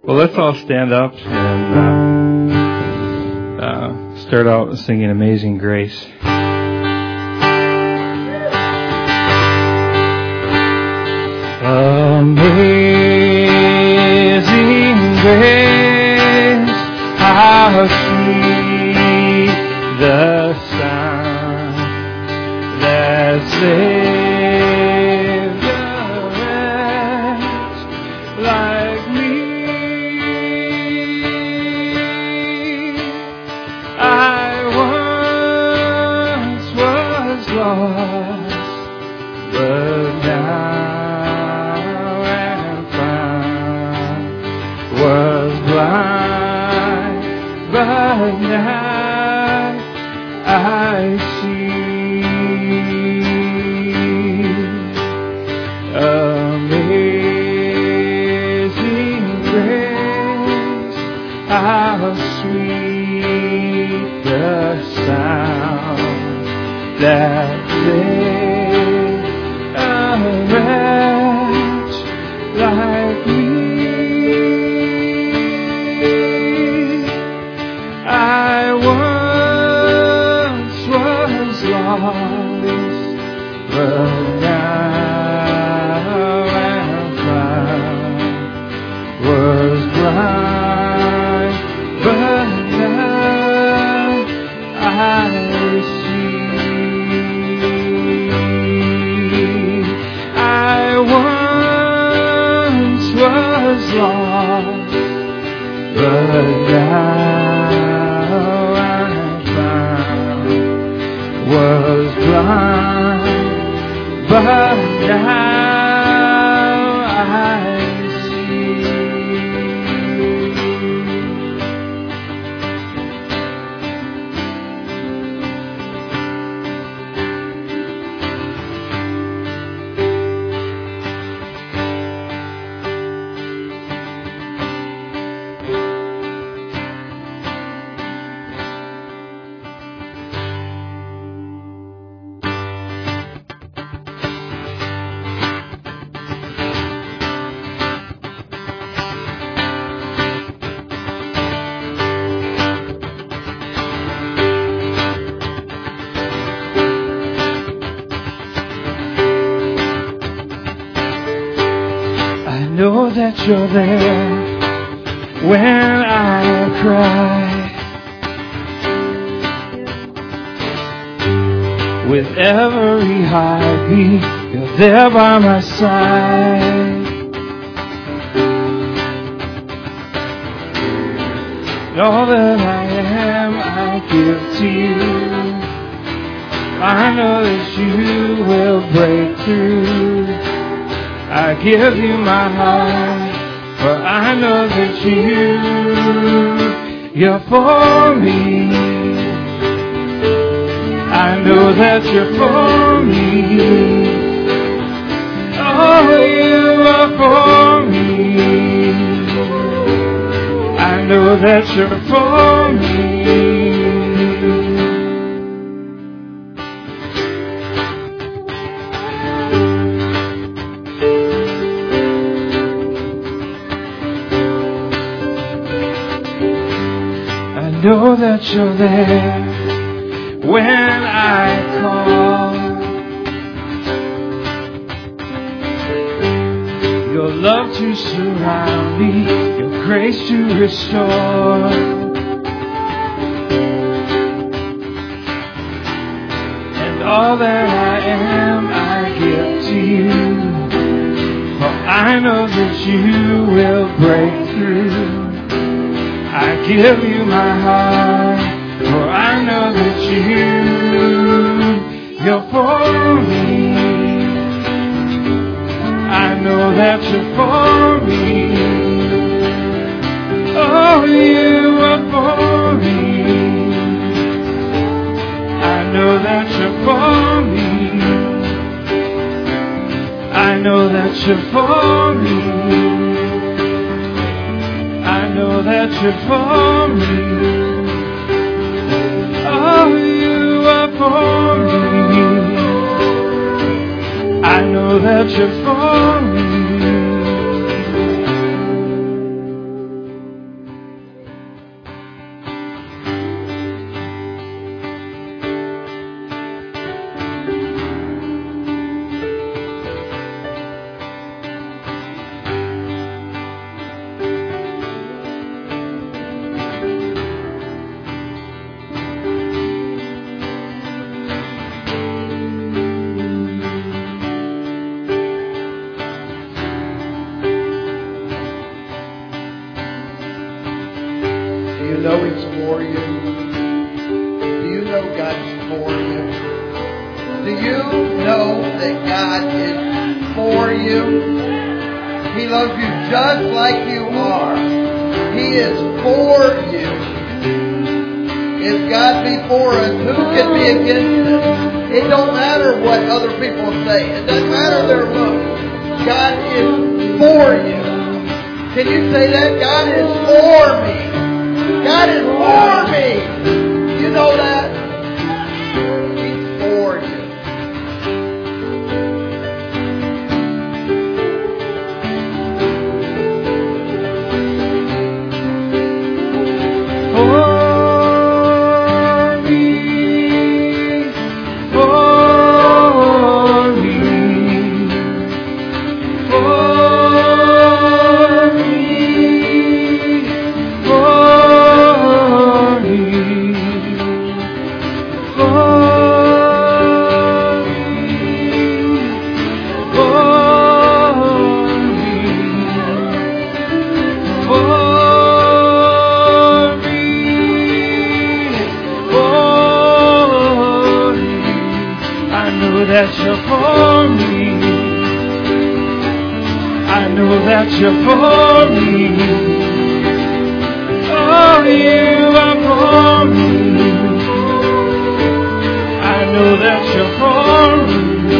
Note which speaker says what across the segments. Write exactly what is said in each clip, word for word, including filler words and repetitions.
Speaker 1: Well, let's all stand up and uh, uh, start out singing Amazing Grace. Amazing grace, how sweet the sound that saved a wretch like me. I once was lost, but now am found. Was blind, but now I see. Amazing grace, how sweet the sound that saved a wretch like me. I once was lost, but now am found. Was blind, but now I see. I once was lost, but now I'm found. Was blind, but now I see. I know that you're there when I cry. With every heartbeat, you're there by my side. And all that I am, I give to you. I know that you will break through. I give you my heart, for I know that you, you're for me. I know that you're for me. Oh, you are for me. I know that you're for me. I know that you're there when I call. Your love to surround me, your grace to restore. And all that I am, I give to you. For I know that you will break through. I give you my heart, for I know that you, you're for me. I know that you're for me. Oh, you are for me. I know that you're for me. I know that you're for me. I know that you're for me. Oh, you are for me. I know that you're for me.
Speaker 2: you know He's for you? Do you know God is for you? Do you know that God is for you? He loves you just like you are. He is for you. If God be for us, who can be against us? It don't matter what other people say. It doesn't matter their looks. God is for you. Can you say that? God is for me. God is for me. You know that? He's for you.
Speaker 1: You're for me. Oh, you are for me. I know that you're for me.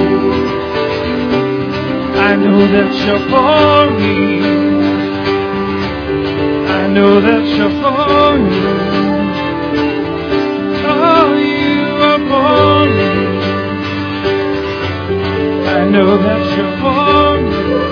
Speaker 1: I know that you're for me. I know that you're for me. Oh, you are for me. I know that you're for me.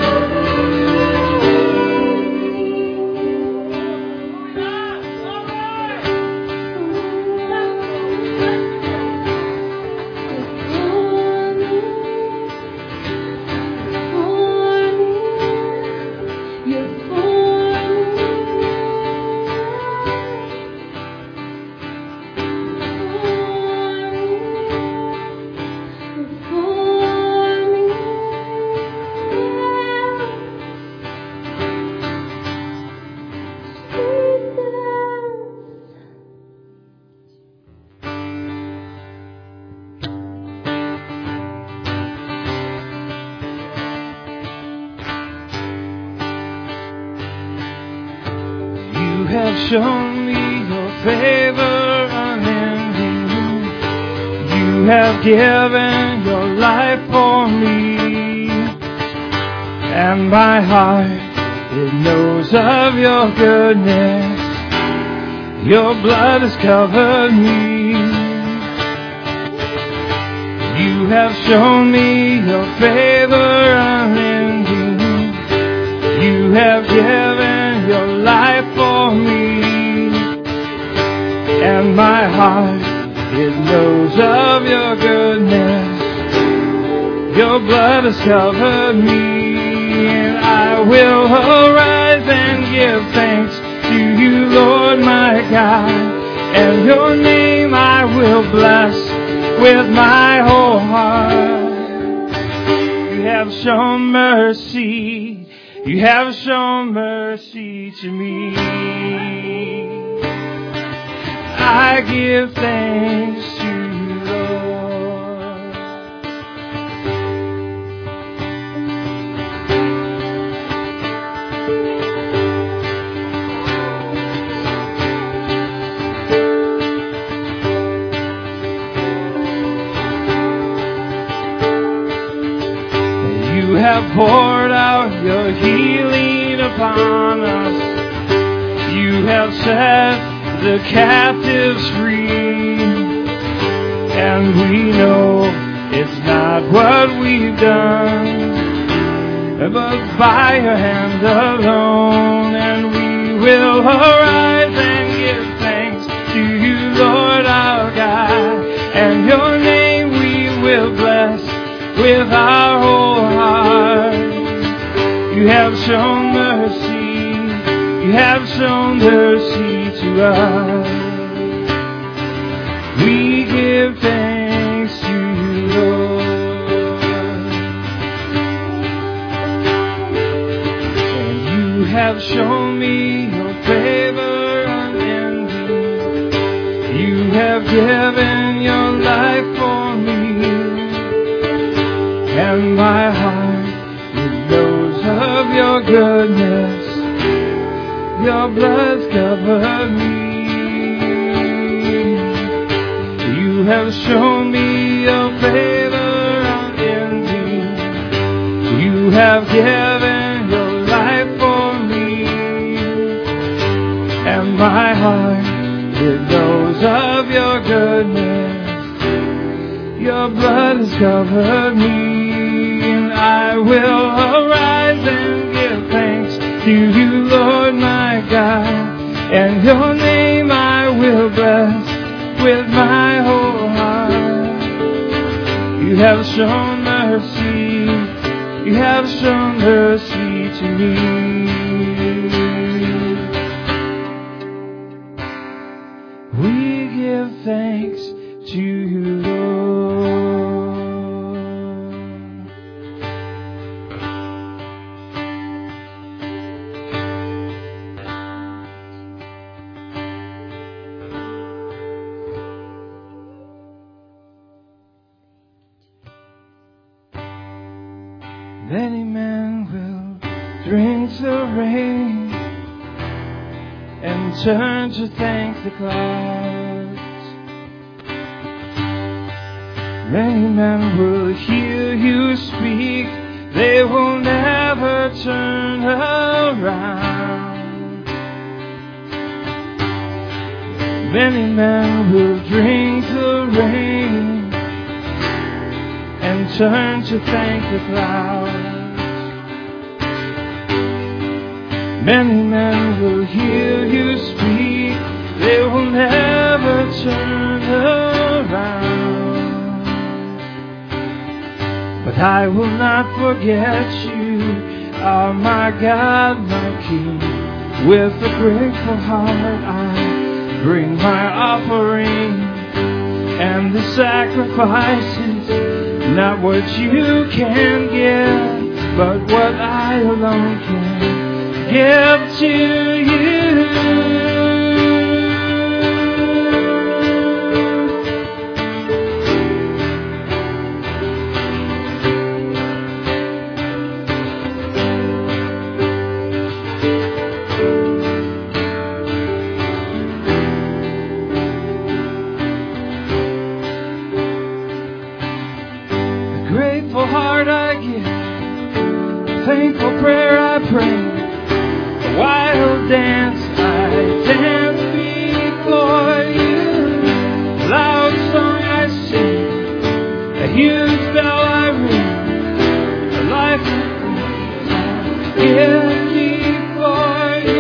Speaker 1: Show me your favor unending. You have given your life for me, and my heart, it knows of your goodness. Your blood has covered me. You have shown me your favor unending. You have given your life for me, and my heart, it knows of your goodness. Your blood has covered me, and I will arise and give thanks to you, Lord my God, and your name I will bless with my whole heart. You have shown mercy. You have shown mercy to me. I give thanks to you, Lord. You have poured out your healing upon us. You have set the captives free, and we know it's not what we've done, but by your hand alone. And we will arise and give thanks to you, Lord our God, and your name we will bless with our whole heart. You have shown mercy, you have shown mercy to us. We give thanks to you, Lord. And you have shown me your favor unending. have given your life for me, and my heart it knows of your goodness. Your blood's covered me. You have shown me your favor unending. You have given your life for me, and my heart it knows of your goodness. Your blood has covered me, and I will arise and give thanks to you, Lord my God, and your name I will bless with my whole heart. You have shown mercy, you have shown mercy to me. We give thanks to you, Lord. Many men will drink the rain and turn to thank the clouds. Many men will hear you speak, they will never turn around. Many men will drink the rain and turn to thank the clouds. Many men will hear you speak, they will never turn around. But I will not forget you, are my God, my King. With a grateful heart I bring my offering and the sacrifices, not what you can give, but what I alone can give to you. A grateful heart I give, a thankful prayer I pray. A wild dance I dance before you, a loud song I sing, a huge bell I ring, a life I give before you.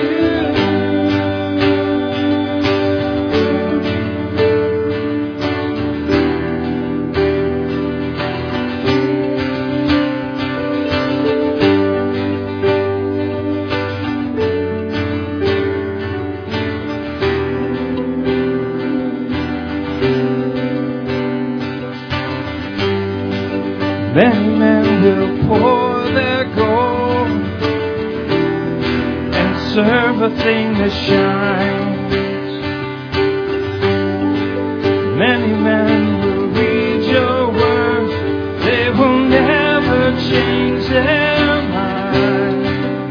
Speaker 1: Many men will pour their gold and serve a thing that shines. Many men will read your words, they will never change their mind.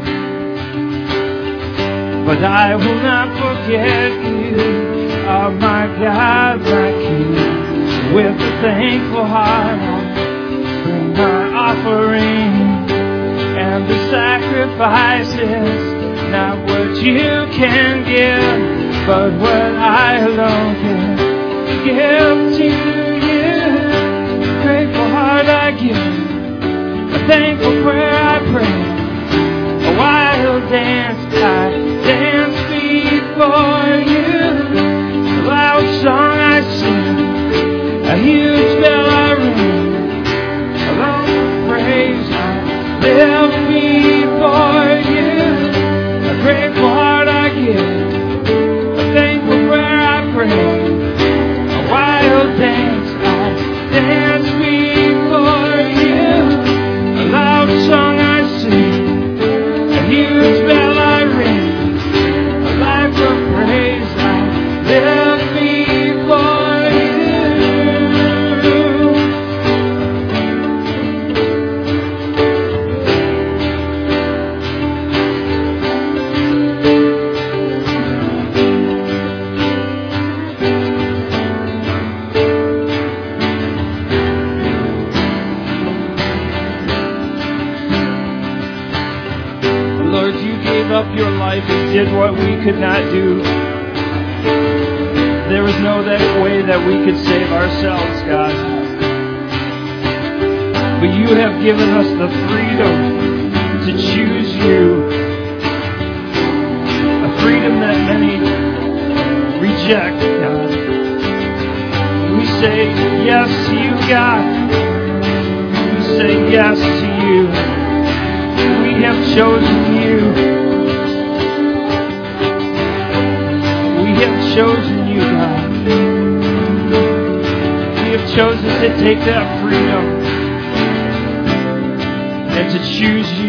Speaker 1: But I will not forget you, are my God, my King. With a thankful heart my offering and the sacrifices, not what you can give, but what I alone can give to you. A grateful heart I give, a thankful prayer I pray, a wild dance I dance before you, a loud song I sing, a huge bell I ring, praise I live before you. A grateful heart I give, a thankful prayer I pray, a wild dance I dance before you, a loud song I sing, a huge bell I ring, a did what we could not do. There was no that way that we could save ourselves, God. But you have given us the freedom to choose you. A freedom that many reject, God. We say yes to you, God. We say yes to you. We have chosen you. We have chosen you, God. We have chosen to take that freedom and to choose you.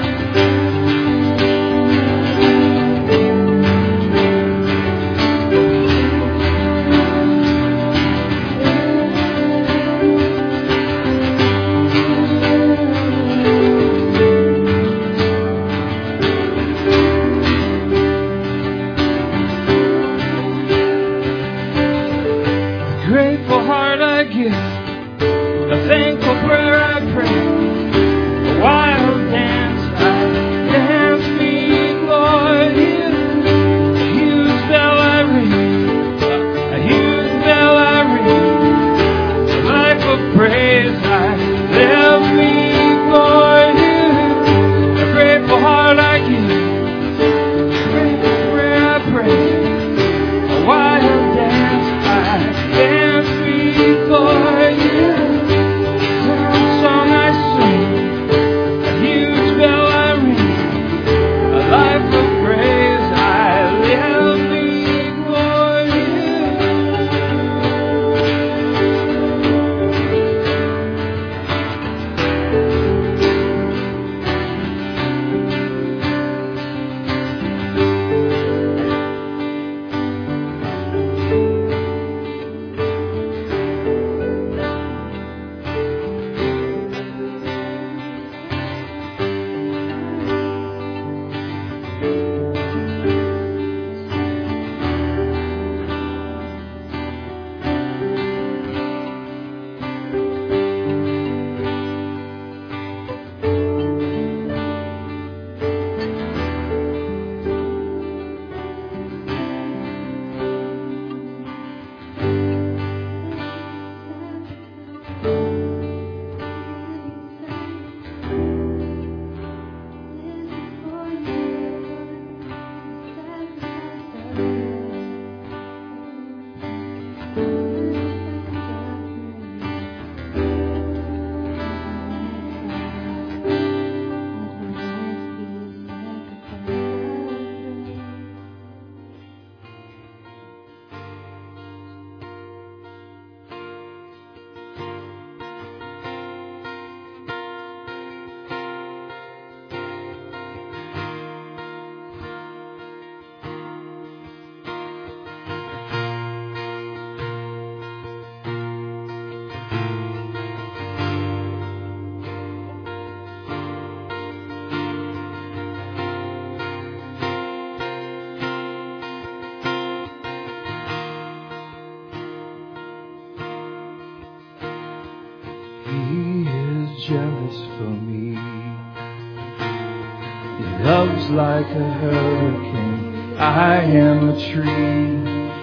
Speaker 3: Like a hurricane, I am a tree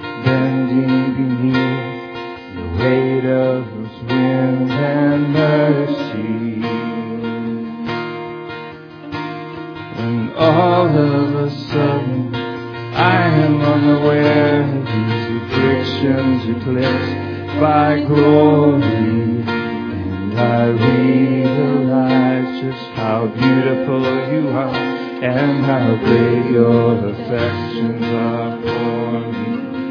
Speaker 3: bending beneath the weight of His wind and mercy. And all of a sudden, I am unaware these afflictions eclipsed by glory, and I realize just how beautiful you are. And how great your affections are for me.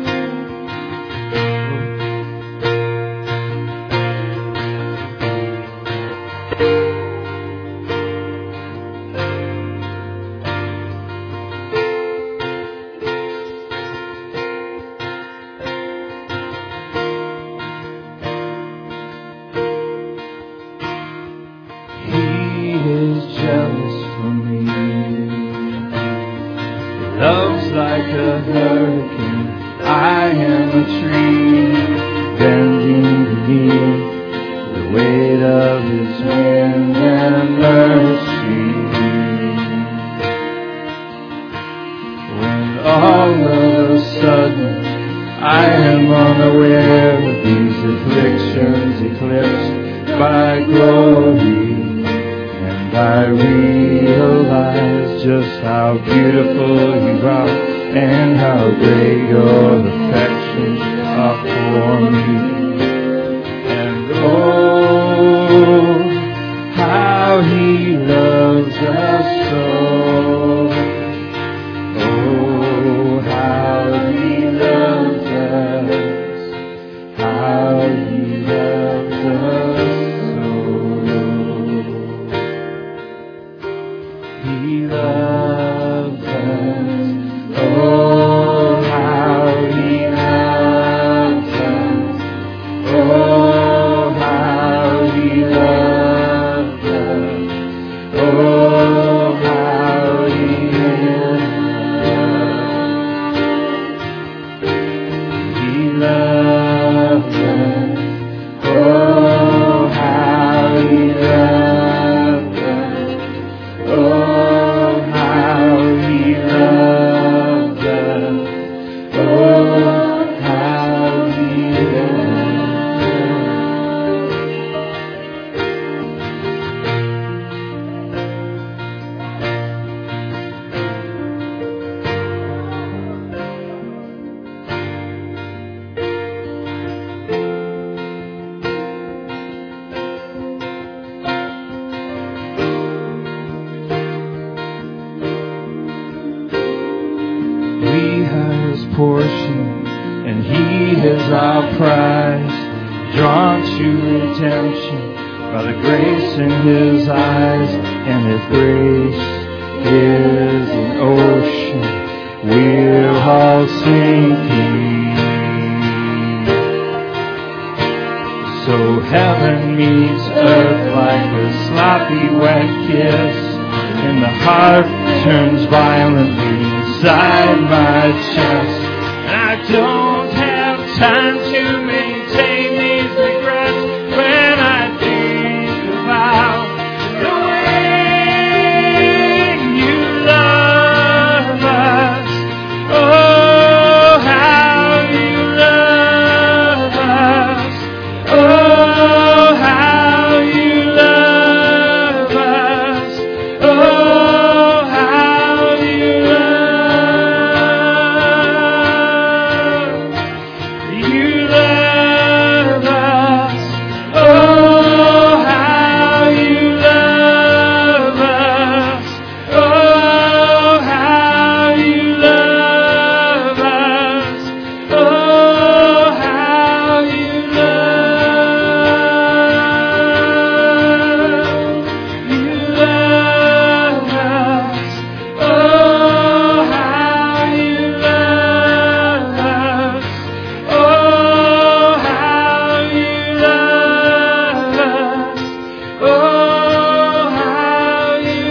Speaker 3: He is jealous for me. Love's like a hurricane, I am a tree bending beneath the weight of His wind and mercy. am unaware of these afflictions eclipsed by glory, and I realize just how beautiful you are and how great your affections are for me. And oh, how he loves us so. Oh, how he loves us. How he loves us so. He loves us. Oh, how he loves us. Oh, how he loves us. Oh, how he loves us. He loves us. Oh, how he loves us. Oh, how he loves us. Oh, how he loves We are his portion, and he is our prize, drawn to redemption by the grace in his eyes, and his grace is an ocean we're all sinking. So heaven meets earth like a sloppy wet kiss, and the heart turns violently inside my chest. And I don't have time to maintain these regrets when I think about the way you love us. Oh, how you love us. Oh, how you love us. Oh, how you love. You love us. Oh, how you love us. Oh, how you love us. Oh, how you love. You love us. Oh, how you love us. Oh, how you love us. Oh, how you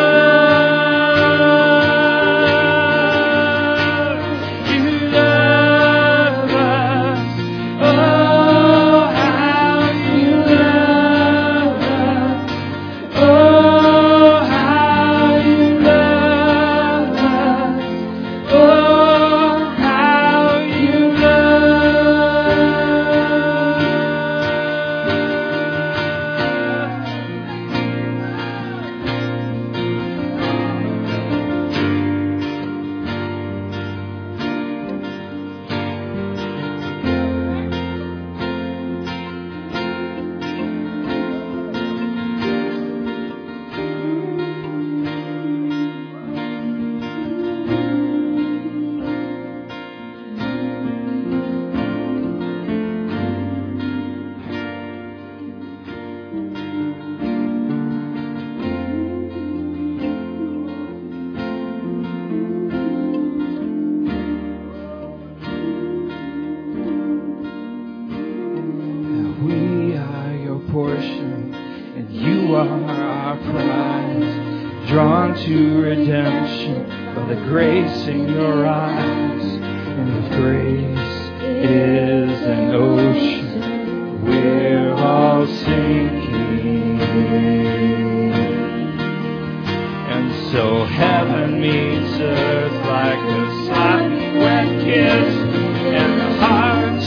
Speaker 3: love. You love us. Oh, how you love us. Oh, how you love us. Oh, how you We are your portion, and you are our prize, drawn to redemption by the grace in your eyes, and His grace is an ocean we're all sinking. And so heaven meets earth like a sloppy wet kiss, and the heart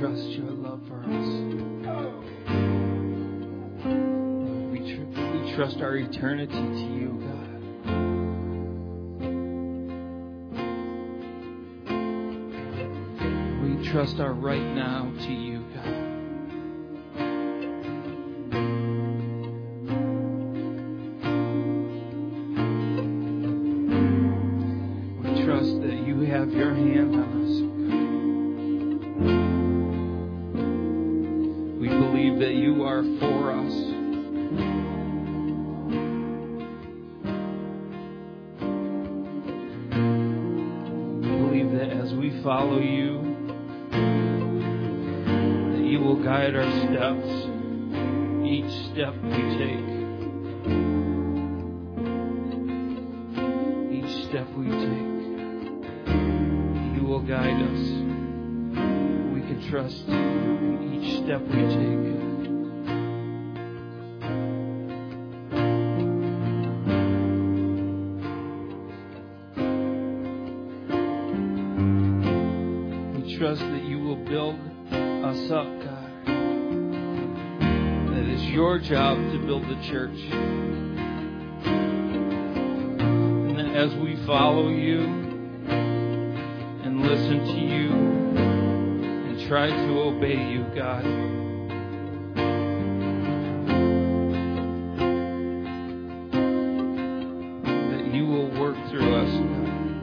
Speaker 3: trust your love for us. We, tr- we trust our eternity to you, God. We trust our right now to you, God. We trust that you have your hand on us. We believe that you are for us. We believe that as we follow you, that you will guide our steps, each step we take. Each step we take, you will guide us. We can trust you in each step we take. We trust that you will build us up, God. That is your job to build the church. And that as we follow you and listen to you and try to obey you, God, that you will work through us, God.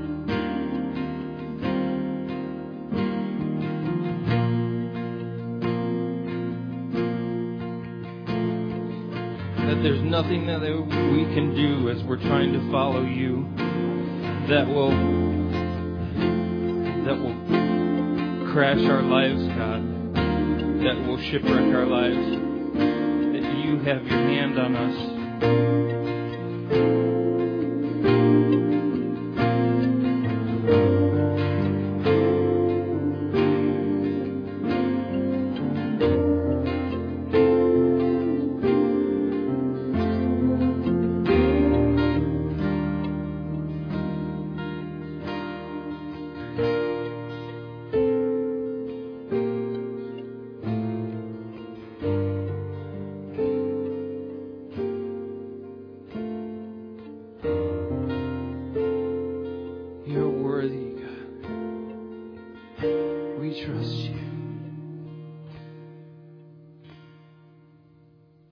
Speaker 3: That there's nothing that we can do as we're trying to follow you that will that will crash our lives, God, that will shipwreck our lives, that you have your hand on us. You're worthy, God. We trust you.